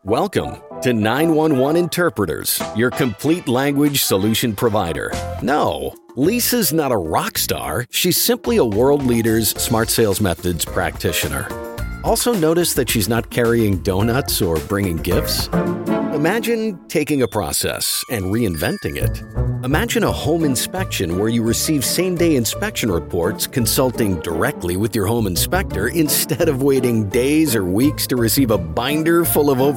Welcome to 911 Interpreters, your complete language solution provider. No, Lisa's not a rock star. She's simply a world leader's smart sales methods practitioner. Also notice that she's not carrying donuts or bringing gifts. Imagine taking a process and reinventing it. Imagine a home inspection where you receive same-day inspection reports consulting directly with your home inspector instead of waiting days or weeks to receive a binder full of over